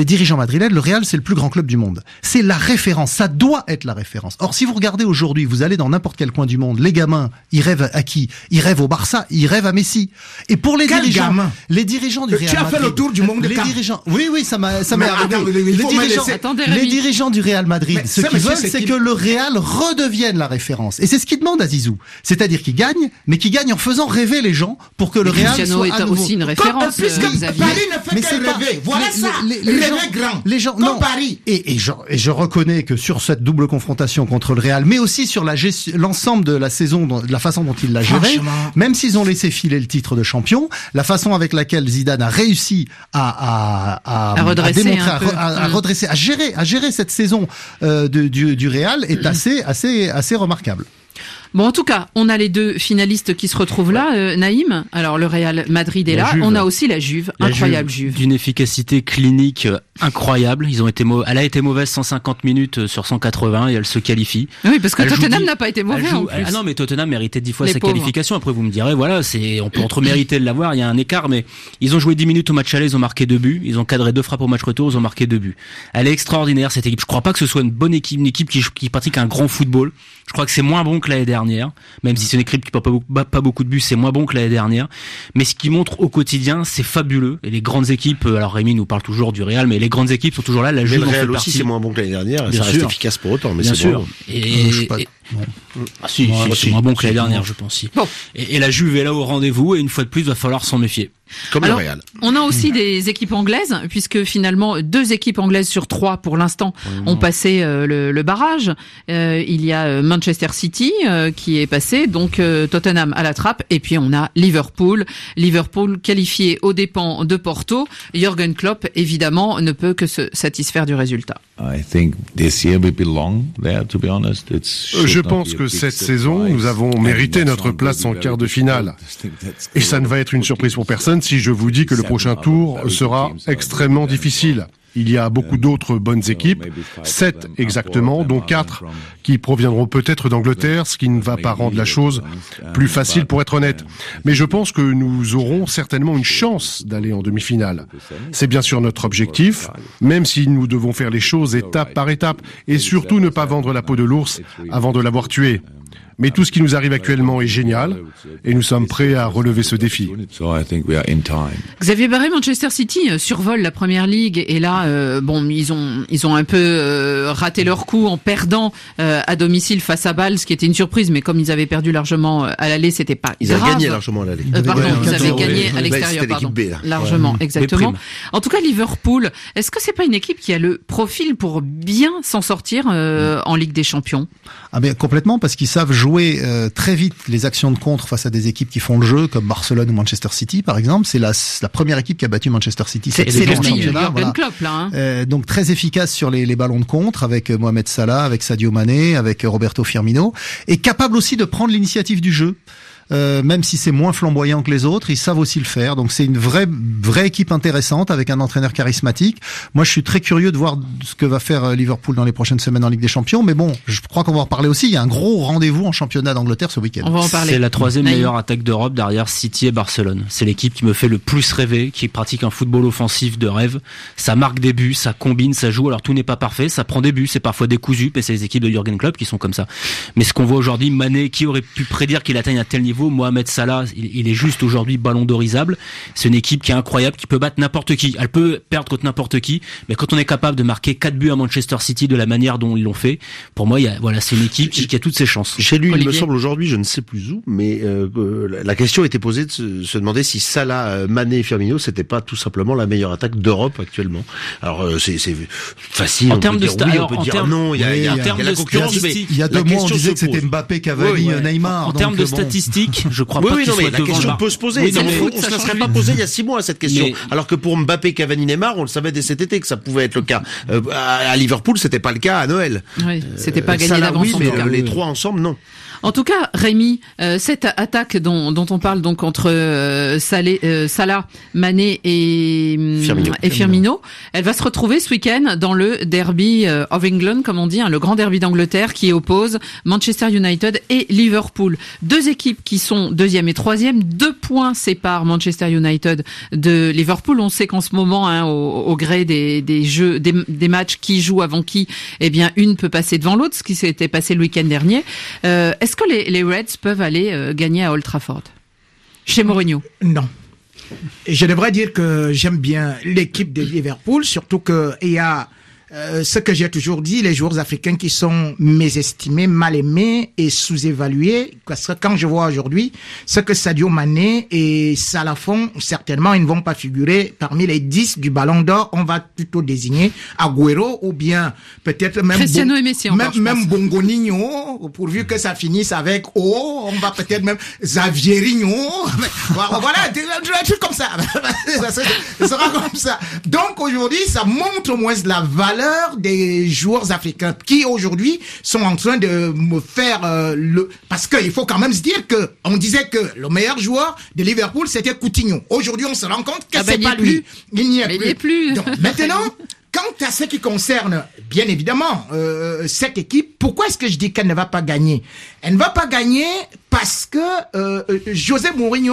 le Real, c'est le plus grand club du monde. C'est la référence. Ça doit être la référence. Or, si vous regardez aujourd'hui, vous allez dans n'importe quel coin du monde, les gamins, ils rêvent à qui? Ils rêvent au Barça, ils rêvent à Messi. Et pour les dirigeants du Real Madrid. Tu as fait le tour du monde. Les dirigeants. Oui, ça m'est arrivé. Les dirigeants du Real Madrid, ce qu'ils veulent, c'est que le Real redevienne la référence. Et c'est ce qu'ils demandent à Zizou. C'est-à-dire qu'il gagne, mais qu'il gagne en faisant rêver les gens pour que le Real soit à nouveau. Aussi une référence. Puisque Paris ne fait que rêver. Voilà ça. Les gens, non. Paris. Et je reconnais que sur cette double confrontation contre le Real, mais aussi sur l'ensemble de la saison, de la façon dont il l'a géré, même s'ils ont laissé filer le titre de champion, la façon avec laquelle Zidane a réussi à redresser, à gérer cette saison du Real est assez remarquable. Bon, en tout cas, on a les deux finalistes qui se retrouvent là, Naïm. Alors, le Real Madrid est là. On a aussi la Juve, incroyable Juve. D'une efficacité clinique incroyable. Elle a été mauvaise 150 minutes sur 180 et elle se qualifie. Oui, parce que Tottenham n'a pas été mauvais en plus. Ah non, mais Tottenham méritait 10 fois sa qualification. Après, vous me direz, voilà, on peut entre mériter de l'avoir, il y a un écart, mais ils ont joué 10 minutes au match aller, ils ont marqué 2 buts. Ils ont cadré 2 frappes au match retour, ils ont marqué 2 buts. Elle est extraordinaire, cette équipe. Je crois pas que ce soit une bonne équipe, une équipe qui pratique un grand football. Je crois que c'est moins bon que l'année dernière. Même si c'est une équipe qui n'a pas beaucoup de buts, c'est moins bon que l'année dernière. Mais ce qui montre au quotidien, c'est fabuleux. Et les grandes équipes, alors Rémi nous parle toujours du Real, mais les grandes équipes sont toujours là. La Juve en fait aussi, c'est moins bon que l'année dernière. Ça reste efficace pour autant, mais c'est bon. C'est moins bon que l'année dernière, je pense. Bon. Et la Juve est là au rendez-vous, et une fois de plus, il va falloir s'en méfier. Comme le Real. On a aussi des équipes anglaises, puisque finalement 2 équipes anglaises sur 3 pour l'instant ont passé le barrage. Il y a Manchester City qui est passé, donc Tottenham à la trappe, et puis on a Liverpool qualifié aux dépens de Porto. Jürgen Klopp évidemment ne peut que se satisfaire du résultat. Je pense que cette saison, nous avons mérité notre place en quart de finale. Et ça ne va être une surprise pour personne si je vous dis que le prochain tour sera extrêmement difficile. Il y a beaucoup d'autres bonnes équipes, 7 exactement, dont 4 qui proviendront peut-être d'Angleterre, ce qui ne va pas rendre la chose plus facile pour être honnête. Mais je pense que nous aurons certainement une chance d'aller en demi-finale. C'est bien sûr notre objectif, même si nous devons faire les choses étape par étape et surtout ne pas vendre la peau de l'ours avant de l'avoir tué. Mais tout ce qui nous arrive actuellement est génial et nous sommes prêts à relever ce défi. Xavier Barré, Manchester City survole la Première Ligue et là, ils ont un peu raté leur coup en perdant à domicile face à Bâle, ce qui était une surprise, mais comme ils avaient perdu largement à l'aller, c'était pas grave. Ils avaient gagné largement à l'aller. Ils avaient gagné à l'extérieur, largement, exactement. En tout cas, Liverpool, est-ce que c'est pas une équipe qui a le profil pour bien s'en sortir en Ligue des Champions? Ah bien complètement, parce qu'ils savent jouer très vite les actions de contre face à des équipes qui font le jeu, comme Barcelone ou Manchester City par exemple. C'est la première équipe qui a battu Manchester City. C'est le Jürgen Klopp là. Donc très efficace sur les ballons de contre avec Mohamed Salah, avec Sadio Mané, avec Roberto Firmino, et capable aussi de prendre l'initiative du jeu. Même si c'est moins flamboyant que les autres, ils savent aussi le faire. Donc c'est une vraie équipe intéressante avec un entraîneur charismatique. Moi, je suis très curieux de voir ce que va faire Liverpool dans les prochaines semaines en Ligue des Champions. Mais bon, je crois qu'on va en reparler aussi. Il y a un gros rendez-vous en championnat d'Angleterre ce week-end. On va en parler. C'est la 3e meilleure attaque d'Europe derrière City et Barcelone. C'est l'équipe qui me fait le plus rêver, qui pratique un football offensif de rêve. Ça marque des buts, ça combine, ça joue. Alors tout n'est pas parfait, ça prend des buts, c'est parfois décousu, mais c'est les équipes de Jürgen Klopp qui sont comme ça. Mais ce qu'on voit aujourd'hui, Mané, qui aurait pu prédire qu'il atteigne un tel niveau? Mohamed Salah, il est juste aujourd'hui ballon d'orisable. C'est une équipe qui est incroyable, qui peut battre n'importe qui. Elle peut perdre contre n'importe qui, mais quand on est capable de marquer 4 buts à Manchester City de la manière dont ils l'ont fait, pour moi, c'est une équipe qui a toutes ses chances. Chez lui, il me semble aujourd'hui, je ne sais plus où, mais la question était posée de se demander si Salah, Mané et Firmino, c'était pas tout simplement la meilleure attaque d'Europe actuellement. Alors c'est facile. En termes de on peut dire non. Il y a la concurrence, mais il y a 2 mois, on disait que c'était Mbappé, Cavani, Neymar. En termes de statistiques, je crois pas qu'il soit la question peut se poser. On ne se la serait pas posée il y a 6 mois cette question. Alors que pour Mbappé, Cavani, Neymar, on le savait dès cet été que ça pouvait être le cas. À Liverpool, c'était pas le cas à Noël. Oui, c'était pas gagné d'avance. Oui, mais les trois ensemble, non. En tout cas, Rémi, cette attaque dont on parle donc entre Salah, Mané et Firmino, elle va se retrouver ce week-end dans le Derby of England, comme on dit, le grand derby d'Angleterre qui oppose Manchester United et Liverpool. 2 équipes qui sont 2e et 3e, 2 points séparent Manchester United de Liverpool. On sait qu'en ce moment, au gré des jeux, des matchs qui jouent avant qui, eh bien, une peut passer devant l'autre, ce qui s'était passé le week-end dernier. Est-ce que les Reds peuvent aller gagner à Old Trafford chez Mourinho? Non. Je devrais dire que j'aime bien l'équipe de Liverpool, surtout que il y a ce que j'ai toujours dit, les joueurs africains qui sont mésestimés, mal aimés et sous-évalués. Parce que quand je vois aujourd'hui ce que Sadio Mané et Salah font, certainement ils ne vont pas figurer parmi les 10 du Ballon d'Or. On va plutôt désigner Agüero ou bien peut-être même Cristiano et Messi encore, même Bongonino, pourvu que ça finisse avec on va peut-être même Xavierinho. Voilà, un truc comme ça. Ça sera comme ça. Donc aujourd'hui, ça montre au moins de la valeur des joueurs africains qui aujourd'hui sont en train de me faire parce qu'il faut quand même se dire que on disait que le meilleur joueur de Liverpool c'était Coutinho. Aujourd'hui on se rend compte que c'est pas lui. Il n'y est plus. Donc maintenant, quant à ce qui concerne bien évidemment cette équipe, pourquoi est-ce que je dis qu'elle ne va pas gagner? Elle ne va pas gagner parce que José Mourinho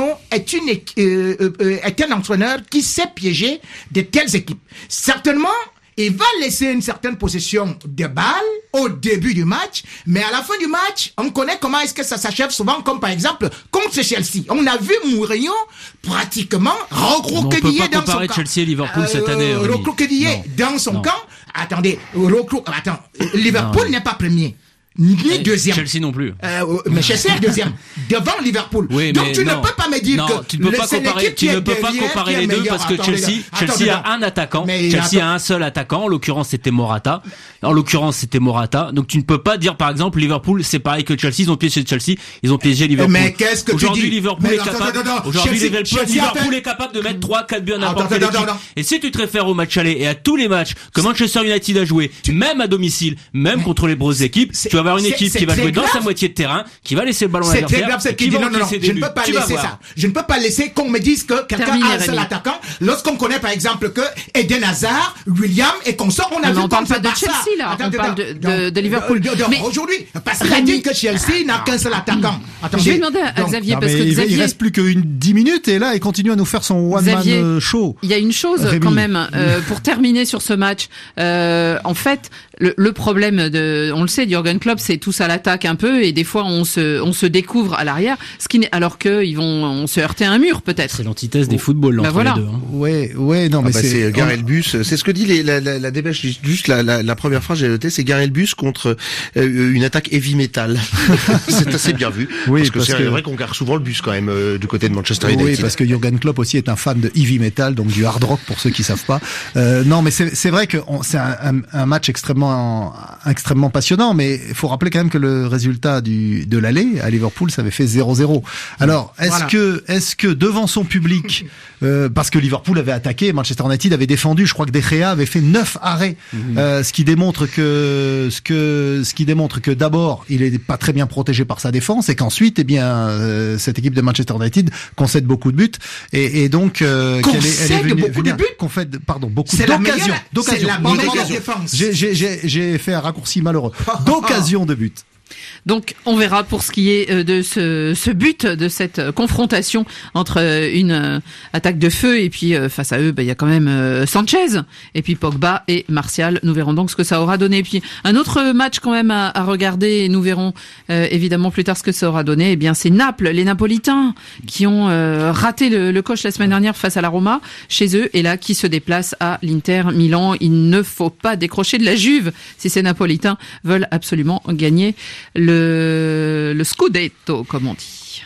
est un entraîneur qui sait piéger de telles équipes. Certainement il va laisser une certaine possession de balles au début du match, mais à la fin du match, on connaît comment est-ce que ça s'achève souvent, comme par exemple contre Chelsea. On a vu Mourinho pratiquement recroqueviller dans son camp. Chelsea et Liverpool cette année. Recroqueviller dans son camp. Attendez, Liverpool n'est pas premier. Ni 2e. Chelsea non plus. Mais Chelsea est 2e. Devant Liverpool. Oui, donc tu ne peux pas me dire que tu ne peux pas comparer les deux parce que Chelsea a un attaquant. Chelsea a un seul attaquant. En l'occurrence, c'était Morata. Donc tu ne peux pas dire, par exemple, Liverpool, c'est pareil que Chelsea. Ils ont piégé Chelsea. Ils ont piégé Liverpool. Mais qu'est-ce que aujourd'hui, tu dis? Liverpool est capable. Aujourd'hui, Liverpool est capable de mettre 3-4 buts à n'importe quelle équipe. Et si tu te réfères au match aller et à tous les matchs que Manchester United a joué, même à domicile, même contre les grosses équipes, tu vas avoir une équipe qui va jouer dans sa moitié de terrain, qui va laisser le ballon à l'adversaire. C'est très grave ce qu'il dit. Non, je ne peux pas laisser ça. Je ne peux pas laisser qu'on me dise que quelqu'un a un seul attaquant. Lorsqu'on connaît par exemple que Eden Hazard, William et consorts, on a vu comme ça. On parle pas de Chelsea là, on parle de Liverpool. Mais aujourd'hui, parce qu'il a dit que Chelsea n'a qu'un seul attaquant. Je vais demander à Xavier parce que Xavier, il reste plus que 10 minutes et là il continue à nous faire son one man show. Il y a une chose quand même pour terminer sur ce match. En fait, Le problème on le sait, Jürgen Klopp, c'est tous à l'attaque un peu, et des fois on se découvre à l'arrière, alors que on se heurter à un mur peut-être. C'est l'antithèse des footballs entre les deux. Hein. Ouais, non, mais c'est Gareth Bus. C'est ce que dit la dépêche. Juste la première phrase j'ai noté, c'est Gareth Bus contre une attaque heavy metal. C'est assez bien vu. Oui, parce que c'est vrai qu'on garde souvent le bus quand même du côté de Manchester United. Oui, parce que Jürgen Klopp aussi est un fan de heavy metal, donc du hard rock pour ceux qui savent pas. Non, mais c'est vrai que c'est un match extrêmement passionnant, mais il faut rappeler quand même que le résultat de l'aller à Liverpool, ça avait fait 0-0. Alors, est-ce que devant son public, parce que Liverpool avait attaqué, Manchester United avait défendu, je crois que De Gea avait fait 9 arrêts, ce qui démontre que d'abord il est pas très bien protégé par sa défense, et qu'ensuite, cette équipe de Manchester United concède beaucoup de buts, et donc beaucoup de buts, beaucoup d'occasions. C'est la bonne défense. J'ai fait un raccourci malheureux. D'occasions de but. Donc on verra pour ce qui est de ce but, de cette confrontation entre une attaque de feu, et puis face à eux il y a quand même Sanchez et puis Pogba et Martial. Nous verrons donc ce que ça aura donné. Et puis un autre match quand même à regarder, et nous verrons évidemment plus tard ce que ça aura donné. Eh bien c'est Naples, les Napolitains qui ont raté le coche la semaine dernière face à la Roma chez eux, et là qui se déplacent à l'Inter Milan. Il ne faut pas décrocher de la Juve si ces Napolitains veulent absolument gagner le Scudetto, comme on dit.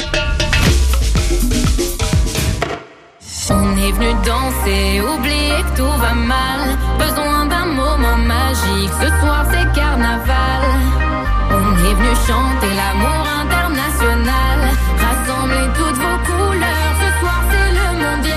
On est venu danser, oublier que tout va mal. Besoin d'un moment magique, ce soir c'est carnaval. On est venu chanter l'amour international, rassembler toutes vos couleurs, ce soir c'est le mondial.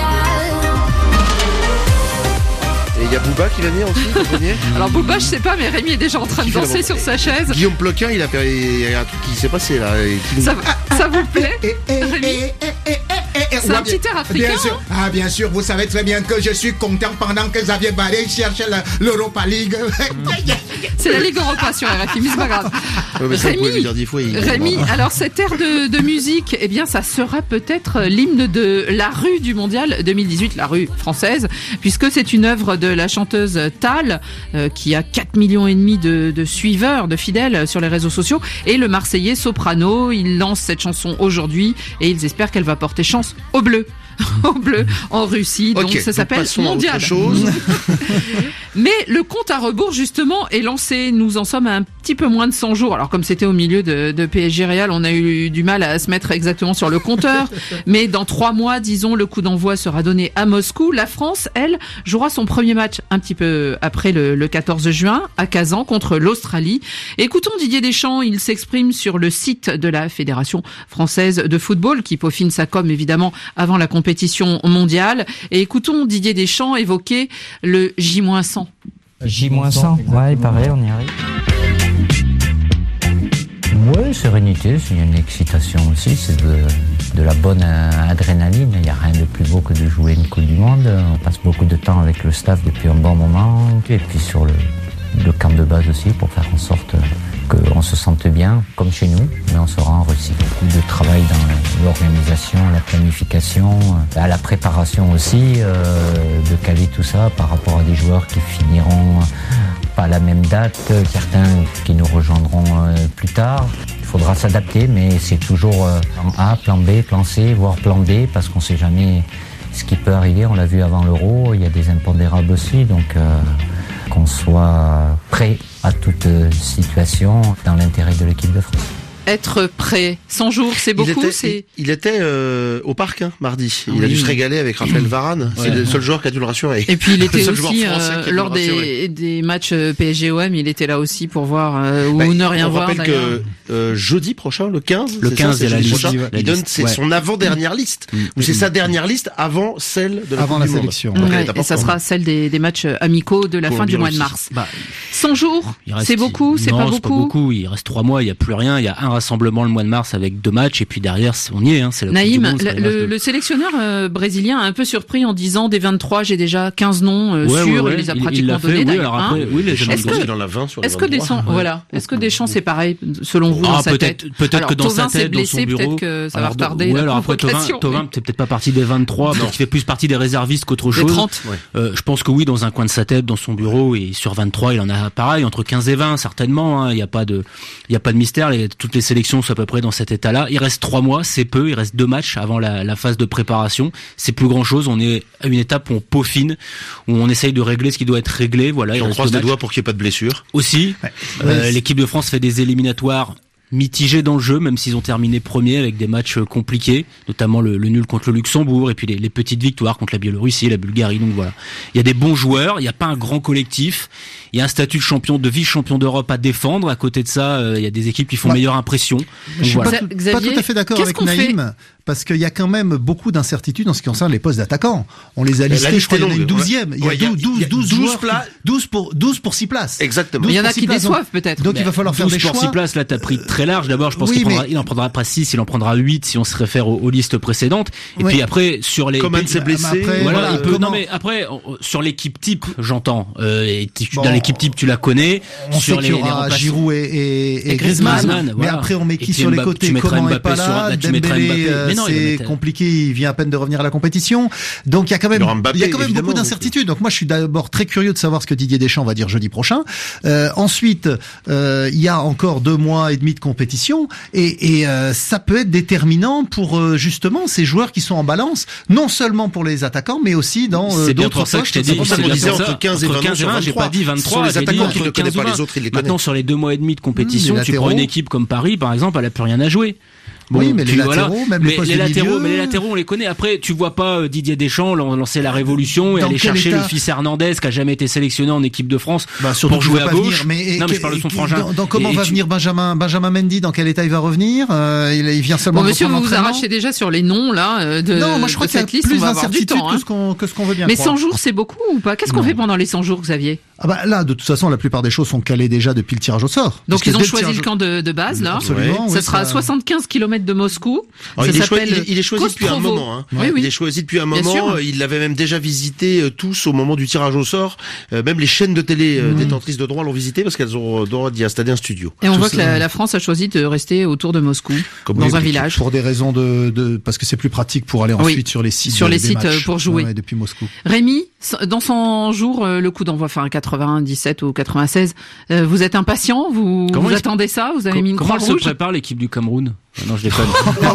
Et il y a Booba qui va venir aussi, le premier. Alors Booba, je sais pas, mais Rémi est déjà en train de danser sur sa chaise. Guillaume Ploquin, il y a un truc qui s'est passé là. Ça vous plaît, Rémi? C'est un petit air africain. Bien sûr. Ah, bien sûr, vous savez très bien que je suis content pendant que Xavier Barré cherchait l'Europa League. C'est la Ligue Europa sur RFI, mais c'est pas grave. Rémi, alors cette air de musique, eh bien, ça sera peut-être l'hymne de la rue du Mondial 2018, la rue française, puisque c'est une œuvre de la chanteuse Tal, qui a 4,5 millions de suiveurs, de fidèles sur les réseaux sociaux, et le Marseillais Soprano. Il lance cette chanson aujourd'hui, et ils espèrent qu'elle va porter chance aux Bleus. Au bleu en Russie, donc ça s'appelle Mondial. Mais le compte à rebours justement est lancé. Nous en sommes à un petit peu moins de 100 jours. Alors comme c'était au milieu de PSG Real, on a eu du mal à se mettre exactement sur le compteur. Mais dans 3 mois, disons, le coup d'envoi sera donné à Moscou. La France, elle, jouera son premier match un petit peu après le 14 juin à Kazan contre l'Australie. Écoutons Didier Deschamps, il s'exprime sur le site de la Fédération française de football qui peaufine sa com évidemment avant la compétition mondiale. Et écoutons Didier Deschamps évoquer le J-100. J-100, ouais, pareil, on y arrive. Ouais, sérénité, c'est une excitation aussi, c'est de la bonne adrénaline. Il n'y a rien de plus beau que de jouer une Coupe du Monde. On passe beaucoup de temps avec le staff depuis un bon moment. Et puis sur le camp de base aussi, pour faire en sorte qu'on se sente bien, comme chez nous, mais on sera en Russie. Beaucoup de travail dans l'organisation, la planification, à la préparation aussi, de caler tout ça par rapport à des joueurs qui finiront pas à la même date, certains qui nous rejoindront plus tard. Il faudra s'adapter, mais c'est toujours plan A, plan B, plan C, voire plan D, parce qu'on ne sait jamais ce qui peut arriver. On l'a vu avant l'Euro, il y a des impondérables aussi, donc qu'on soit prêt à toute situation dans l'intérêt de l'équipe de France. Être prêt, 100 jours, c'est beaucoup. Il était au parc mardi. Il a dû se régaler avec Raphaël Varane. C'est le seul joueur qui a dû le rassurer. Et puis il était aussi lors des matchs PSG-OM, il était là aussi pour voir ou ne rien voir. On rappelle que jeudi prochain, le 15, c'est la liste. Il donne son avant-dernière liste. Ou c'est sa dernière liste avant celle de la sélection. Et ça sera celle des matchs amicaux de la fin du mois de mars. 100 jours, c'est beaucoup, c'est pas beaucoup. Il reste 3 mois, il n'y a plus rien, il y a un rassemblement le mois de mars avec 2 matchs et puis derrière on y est. C'est la Naïm, Coupe du Monde, le sélectionneur brésilien a un peu surpris en disant des 23 j'ai déjà 15 noms sûrs. Il les a pratiquement donnés d'ailleurs. Est-ce que Deschamps c'est pareil selon vous dans sa tête? Peut-être que dans sa tête, dans son bureau, peut-être que ça va retarder. Alors après Thauvin c'est peut-être pas partie des 23, parce qu'il fait plus partie des réservistes qu'autre chose. 30. Je pense que oui, dans un coin de sa tête, dans son bureau, et sur 23, il en a pareil, entre 15 et 20, certainement, il y a pas de mystère, toutes les sélections sont à peu près dans cet état-là. Il reste 3 mois, c'est peu, il reste 2 matchs avant la phase de préparation. C'est plus grand chose, on est à une étape où on peaufine, où on essaye de régler ce qui doit être réglé, voilà. Et on croise les doigts pour qu'il n'y ait pas de blessures. Aussi, l'équipe de France fait des éliminatoires mitigés dans le jeu, même s'ils ont terminé premier avec des matchs compliqués, notamment le nul contre le Luxembourg et puis les petites victoires contre la Biélorussie, la Bulgarie. Donc voilà, il y a des bons joueurs, il n'y a pas un grand collectif, il y a un statut de vice-champion d'Europe à défendre. À côté de ça, il y a des équipes qui font meilleure impression. Je suis pas tout à fait d'accord avec Naïm, parce qu'il y a quand même beaucoup d'incertitudes en ce qui concerne les postes d'attaquants. On les a listés, je crois qu'il y en a une 12e. Il y a 12 pour 6 places. Exactement. Il y en a qui déçoivent peut-être. Donc il va falloir faire des choix. Pour 6 places, là t'as pris très large. D'abord, je pense qu'il en prendra pas 6, il en prendra 8 si on se réfère aux listes précédentes. Et puis après, sur les... Coman s'est blessé. Non mais après, sur l'équipe type, j'entends. Dans l'équipe type, tu la connais. On sait qu'il y aura Giroud et Griezmann. Mais après, on met qui sur les côtés? Coman est pas là. Dembélé, c'est compliqué, il vient à peine de revenir à la compétition. Donc il y a quand même beaucoup d'incertitudes. Donc moi je suis d'abord très curieux de savoir ce que Didier Deschamps va dire jeudi prochain. Ensuite, il y a encore 2 mois et demi de compétition et ça peut être déterminant pour justement ces joueurs qui sont en balance, non seulement pour les attaquants mais aussi dans d'autres postes. C'est pour ça que je t'ai dit, entre 15 et 20, j'ai pas dit 23, les attaquants qui ne connaissent pas les autres, ils les connaissent. Maintenant sur les 2 mois et demi de compétition, tu prends une équipe comme Paris par exemple, elle a plus rien à jouer. Bon, oui, mais les latéraux, même les postes de milieu. Mais les latéraux, on les connaît. Après, tu vois pas Didier Deschamps lancer la révolution et aller chercher le fils Hernandez qui a jamais été sélectionné en équipe de France pour jouer à gauche. Non, mais je parle de son frangin. Comment va venir Benjamin Mendy? Dans quel état il va revenir? Il vient seulement. Bon, monsieur, vous vous arrachez déjà sur les noms là de. Non, moi je crois qu'il y a plus d'incertitude que ce qu'on veut bien. Mais 100 jours, c'est beaucoup ou pas? Qu'est-ce qu'on fait pendant les 100 jours, Xavier? Ah bah là, de toute façon, la plupart des choses sont calées déjà depuis le tirage au sort. Donc ils ont choisi le camp de base là. Absolument. Ça sera à 75 km de Moscou. Il est choisi depuis un moment. Il est choisi depuis un moment. Il l'avait même déjà visité tous au moment du tirage au sort. Même les chaînes de télé détentrices de droits l'ont visité parce qu'elles ont le droit d'y installer un studio. Et on voit que la France a choisi de rester autour de Moscou, dans un village. Pour des raisons parce que c'est plus pratique pour aller ensuite sur les sites. Pour jouer. Depuis Moscou. Rémi, dans 100 jours, le coup d'envoi, 97 ou 96, vous êtes impatient? Vous attendez ça? Vous avez mis une croix rouge? Comment se prépare l'équipe du Cameroun? Non, je déconne.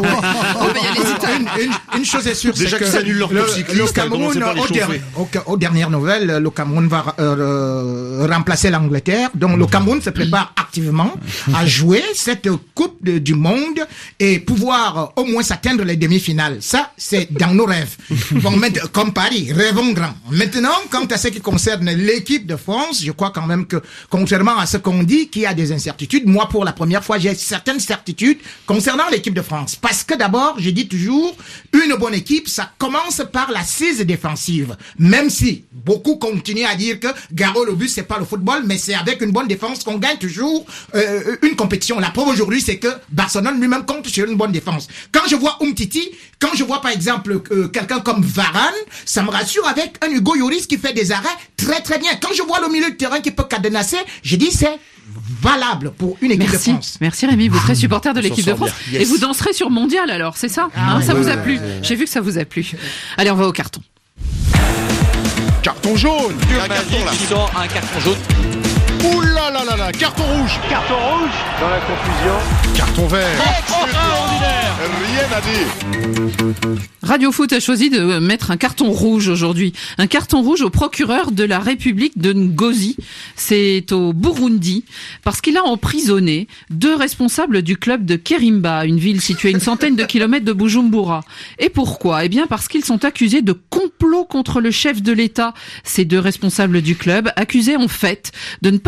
Une chose est sûre, c'est que qu'ils annulent leur le Cameroun, aux dernières nouvelles, le Cameroun va remplacer l'Angleterre. Donc le Cameroun se prépare activement à jouer cette Coupe du Monde et pouvoir au moins atteindre les demi-finales. Ça, c'est dans nos rêves. Bon, comme Paris, rêvons grand. Maintenant, quant à ce qui concerne l'équipe de France, je crois quand même que, contrairement à ce qu'on dit, qu'il y a des incertitudes, moi, pour la première fois, j'ai certaines certitudes concernant l'équipe de France. Parce que d'abord, je dis toujours, une bonne équipe, ça commence par l'assise défensive. Même si beaucoup continuent à dire que Garot, le but, c'est pas le football, mais c'est avec une bonne défense qu'on gagne toujours une compétition. La preuve aujourd'hui, c'est que Barcelone lui-même compte sur une bonne défense. Quand je vois Umtiti, quand je vois par exemple quelqu'un comme Varane, ça me rassure avec un Hugo Lloris qui fait des arrêts très très bien. Quand je vois le milieu de terrain qui peut cadenasser, je dis c'est valable pour une équipe de France. Merci Rémi, vous êtes très supporter de l'équipe de France. Yes. Et vous danserez sur Mondial alors, c'est ça? Ça vous a plu? J'ai vu que ça vous a plu. Allez, on va au carton. Carton jaune. Un carton qui sort un carton jaune. Ouh là là là là, carton rouge. Carton rouge. Dans la confusion. Carton vert. Extraordinaire. Rien à dire. Radio Foot a choisi de mettre un carton rouge aujourd'hui. Un carton rouge au procureur de la République de Ngozi. C'est au Burundi. Parce qu'il a emprisonné 2 responsables du club de Kerimba, une ville située à une centaine de kilomètres de Bujumbura. Et pourquoi? Eh bien parce qu'ils sont accusés de complot contre le chef de l'État. Ces 2 responsables du club, accusés en fait de ne pas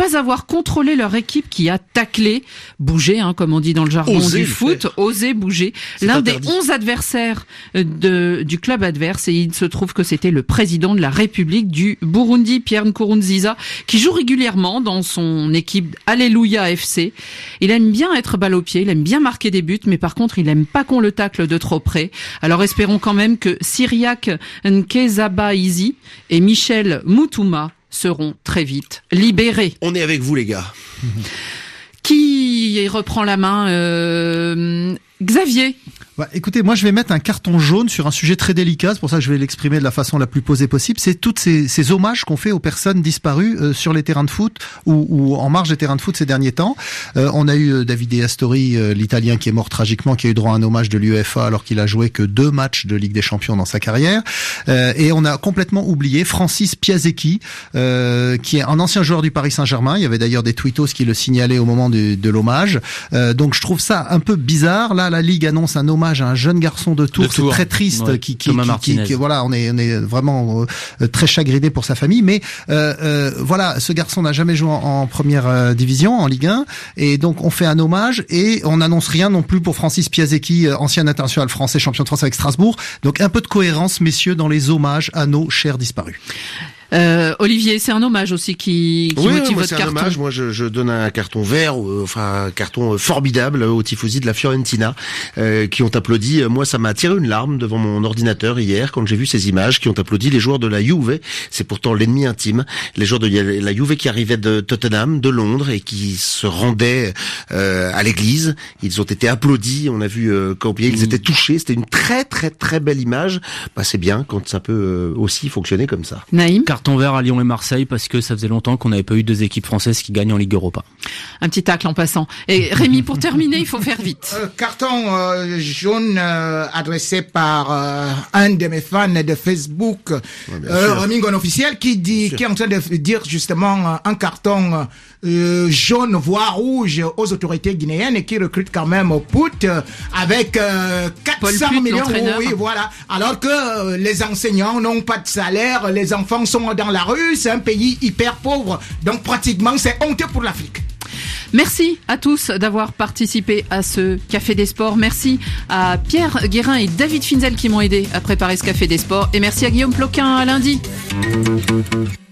pas avoir contrôlé leur équipe qui a taclé, bougé, comme on dit dans le jargon du foot, osé bouger, l'un des 11 adversaires du club adverse, et il se trouve que c'était le président de la République du Burundi, Pierre Nkurunziza, qui joue régulièrement dans son équipe Alléluia FC. Il aime bien être balle au pied, il aime bien marquer des buts, mais par contre, il aime pas qu'on le tacle de trop près. Alors espérons quand même que Cyriaque Nkezabaizi et Michel Moutouma seront très vite libérés. On est avec vous, les gars. Qui reprend la main? Xavier. Écoutez, moi je vais mettre un carton jaune sur un sujet très délicat, c'est pour ça que je vais l'exprimer de la façon la plus posée possible. C'est toutes ces hommages qu'on fait aux personnes disparues sur les terrains de foot ou en marge des terrains de foot ces derniers temps. On a eu Davide Astori, l'Italien qui est mort tragiquement, qui a eu droit à un hommage de l'UEFA alors qu'il a joué que 2 matchs de Ligue des Champions dans sa carrière. Et on a complètement oublié Francis Piasecki, qui est un ancien joueur du Paris Saint-Germain. Il y avait d'ailleurs des tweetos qui le signalaient au moment de l'hommage. Donc je trouve ça un peu bizarre. Là, la Ligue annonce un hommage à un jeune garçon de Tours, c'est très triste, ouais, qui voilà, on est vraiment très chagriné pour sa famille, mais voilà, ce garçon n'a jamais joué en première division, en Ligue 1, et donc on fait un hommage et on n'annonce rien non plus pour Francis Piasecki, ancien international français, champion de France avec Strasbourg. Donc un peu de cohérence, messieurs, dans les hommages à nos chers disparus. Olivier, c'est un hommage aussi qui motive votre carton. Hommage. Moi, je donne un carton vert, un carton formidable aux tifosi de la Fiorentina qui ont applaudi. Moi, ça m'a tiré une larme devant mon ordinateur hier quand j'ai vu ces images, qui ont applaudi les joueurs de la Juve. C'est pourtant l'ennemi intime. Les joueurs de la Juve qui arrivaient de Tottenham, de Londres, et qui se rendaient à l'église. Ils ont été applaudis. On a vu combien ils étaient touchés. C'était une très très très belle image. C'est bien quand ça peut aussi fonctionner comme ça. Naïm. Carton vert à Lyon et Marseille parce que ça faisait longtemps qu'on n'avait pas eu 2 équipes françaises qui gagnent en Ligue Europa. Un petit tacle en passant. Et Rémi, pour terminer, il faut faire vite. Carton jaune adressé par un de mes fans de Facebook, Ramingon officiel, qui est en train de dire justement un carton jaune voire rouge aux autorités guinéennes et qui recrutent quand même au PUT avec 400 millions. Oui, voilà. Alors que les enseignants n'ont pas de salaire, les enfants sont dans la rue, c'est un pays hyper pauvre. Donc pratiquement, c'est honteux pour l'Afrique. Merci à tous d'avoir participé à ce Café des Sports. Merci à Pierre Guérin et David Finzel qui m'ont aidé à préparer ce Café des Sports. Et merci à Guillaume Ploquin. À lundi.